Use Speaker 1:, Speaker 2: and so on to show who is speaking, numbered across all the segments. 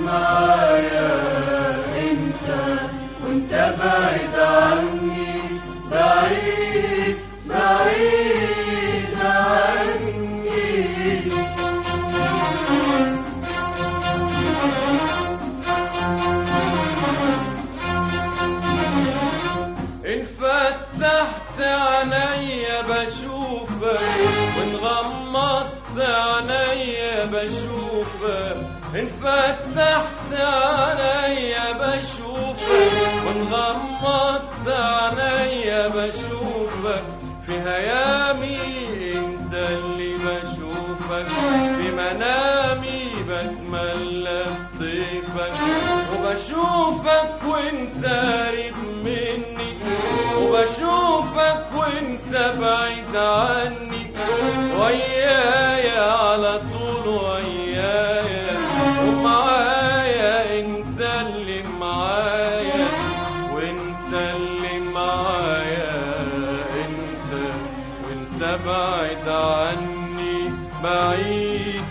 Speaker 1: معايا انت وانت بعيد عني، بعيد بعيد عني. إن فتحت عينيا بشوفك، وإن غمضت عينيا بشوفك. إن فتحت عينيا بشوفك، وإن غمضت عينيا بشوفك. في هيامي انت اللي بشوفك، في منامي بتملى بطيفك. وبشوفك وانت قريب مني، وبشوفك وانت بعيد عني. ويايا على طول ويايا، ومعايا انت اللي معايا، وانت اللي معايا انت، وانت بعيد عني، بعيد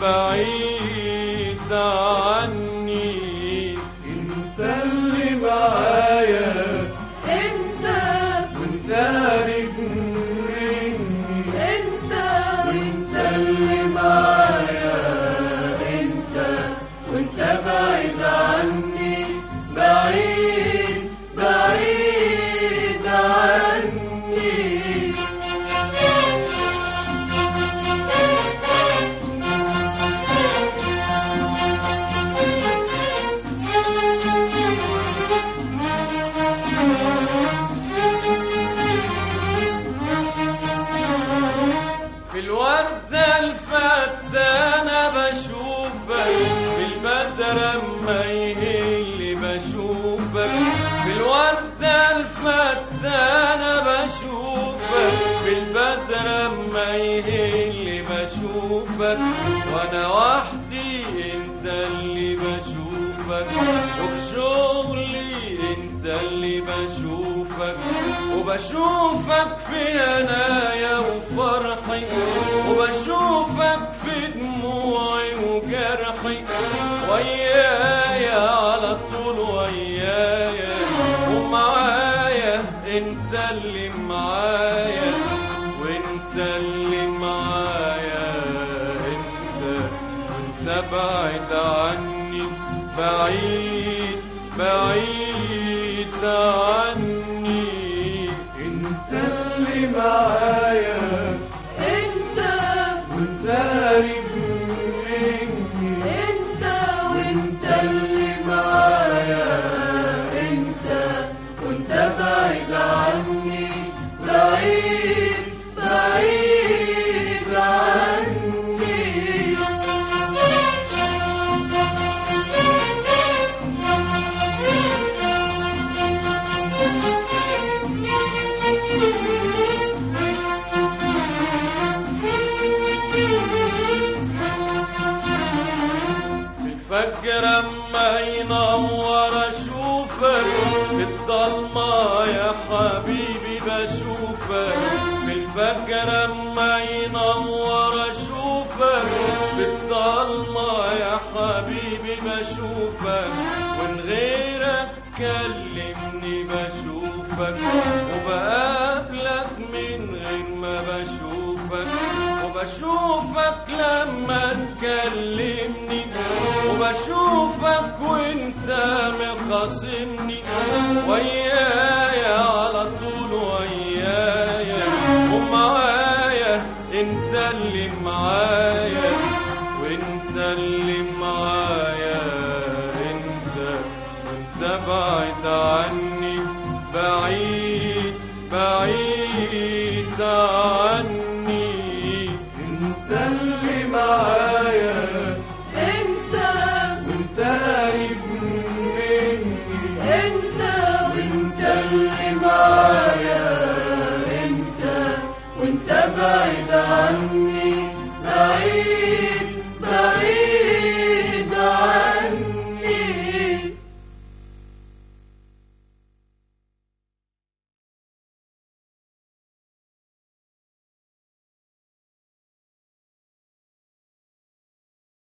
Speaker 1: بعيد عني. انت اللي معايا
Speaker 2: انت
Speaker 1: وانت قريب مني،
Speaker 2: انت
Speaker 1: وانت اللي معايا انت، وانت بعيد عني، بعيد بعيد عني. في الوردة الفتانة بشوفك، في البدر اما يهل بشوفك. في الوردة الفتانة بشوفك، في البدر اما يهل بشوفك. وانا وحدي انت اللي بشوفك، وفي شغلي انت اللي بشوفك. وبشوفك في هنايا وفرحي، وبشوفك في دموعي وجرحي. ويايا على طول ويايا، ومعايا انت اللي معايا، وانت اللي معايا انت، وانت بعيد عني، بعيد بعيد عني. انت اللي معايا
Speaker 2: انت
Speaker 1: وانت قريب مني،
Speaker 2: انت
Speaker 1: وانت اللي معايا انت، وانت بعيد عني، بعيد بعيد عني. الفجر اما ينور اشوفك، في الضلمة يا حبيبي بشوفك. في الفجر اما ينور اشوفك، في الضلمة يا حبيبي بشوفك. ومن غيرك كلمني بشوفك، وبقابلك من غير ما بشوفك. وبشوفك لما تكلمني، وبشوفك وانت مخاصمني. ويايا على طول ويايا، ومعايا انت اللي معايا، وانت اللي معايا انت، وانت بعيد عني.